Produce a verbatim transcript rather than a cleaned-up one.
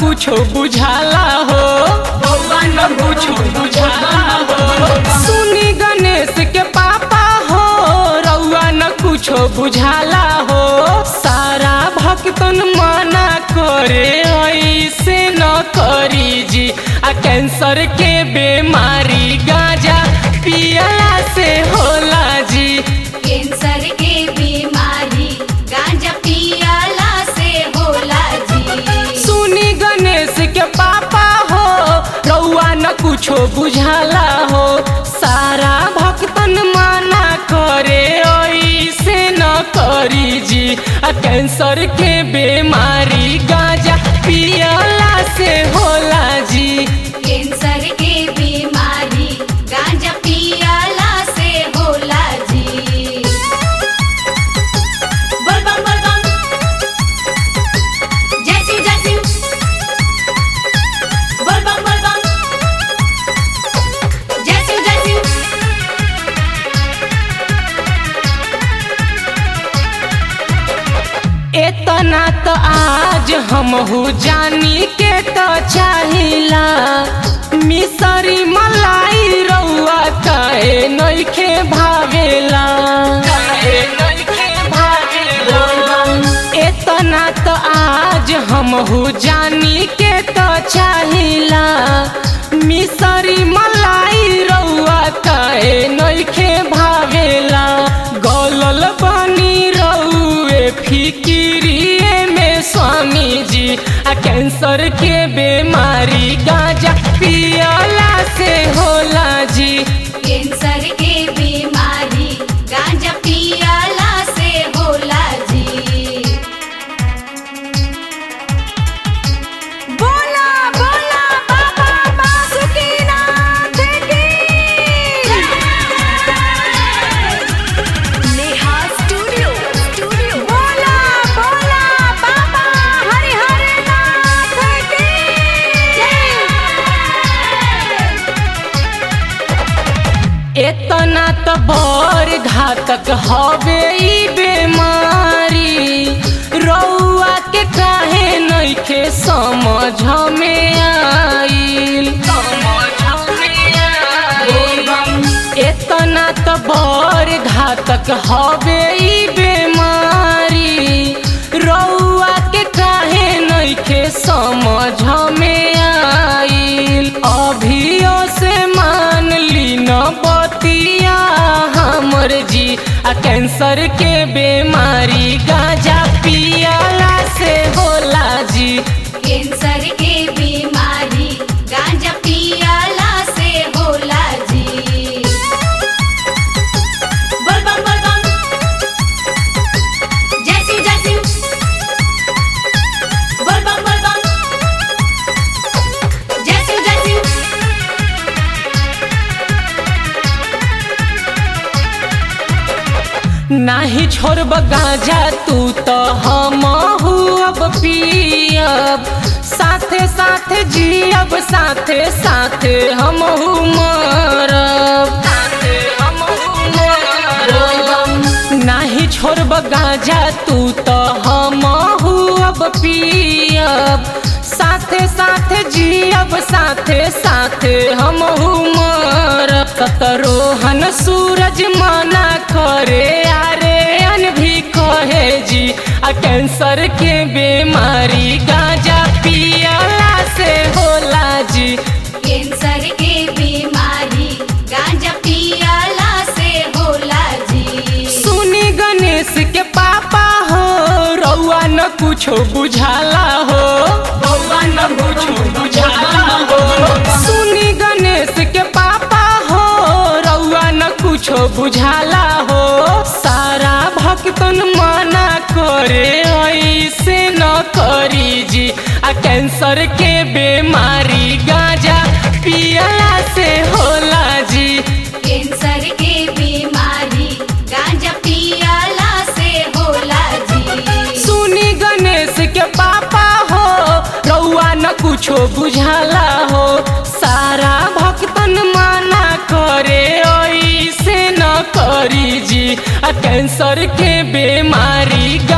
कुछो बुझाला हो, रउआ न कुछो बुझाला हो। सुनी गणेश के पापा हो, रउआ न कुछो बुझाला हो। सारा भक्तन मना करे ऐसे न करी जी, आ कैंसर के बीमारी गांजा पियला से होला जी। कैंसर के बीमारी गांजा पियला से होला जी। सुनी गणेश के पापा हो, रउआ न कुछो बुझाला हो। सारा भक्तन मना करे ऐसे न करी जी, आ कैंसर के बीमारी गांजा पियला से होला जी। कैंसर के बीमारी गांजा पियला से होला जी। बोल बम बोल बम, जय शिव जय शिव। बोल बम बोल बम, जय शिव जय शिव। इतना तो आज हमहू जानी के तो चाहिला, मिसरी मलाई रउआ काहे नइखे भावेला, काहे नइखे भावेला। इतना तो आज हमहू जानी के तो चाहिला, मिसरी मलाई रउआ काहे नइखे भावेला। गलल बनी रउए फिकिरिए में स्वामी जी, आ कैंसर के बीमारी गांजा पियला से होला जी। कैंसर के बीमारी गांजा पियला से होला जी। बोला बोला बाबा बासुकीनाथ की नेहा स्टूडियो स्टूडियो। बोला बोला बाबा हरिहर नाथ की इतना तो बड़ घातक हवे ई बीमारी, रउआ के काहे नइखे समझ में आइल, समझ में आइल। इतना तो बड़ घातक हवे ई बीमारी, रउआ के काहे नइखे समझ में आइल। अभियो से मान ली न बतिया हमर जी, आ कैंसर के बीमारी गांजा पियला से होला जी। कैंसर के बीमारी गांजा पियला से होला जी। बोल बम बोल बम, जय शिव जय शिव। बोल बम बोल बम, जय शिव जय शिव। नाही छोड़ब गांजा तू तो हमहू अब पियब, साथे साथे जियब, साथे साथे हमहू मरब, साथे हमहू मरब। नाही छोड़ब गांजा तू तो हमहू अब पियब, साथे साथे जियब, साथे साथे हमहू मरब। सतरोहन सूरज मना करे आरे अन भी कहे जी, आ कैंसर के बीमारी गांजा पियला से होला जी। कैंसर के बीमारी गांजा पियला से होला जी। सुनी गणेश के पापा हो, रउआ न कुछो बुझाला हो, रउआ न कुछो बुझाला हो। सुनी गणेश के पापा हो, रउआ न कुछो बुझाला हो। सारा भक्तन मना करे ऐसे न करी जी, आ कैंसर के बीमारी गांजा पियला से होला जी। कैंसर के बीमारी गांजा पियला से होला जी। सुनी गणेश के पापा हो, रउआ न कुछो बुझाला हो। सारा भक्तन मना करे ऐसे न करी जी, आ कैंसर के बीमारी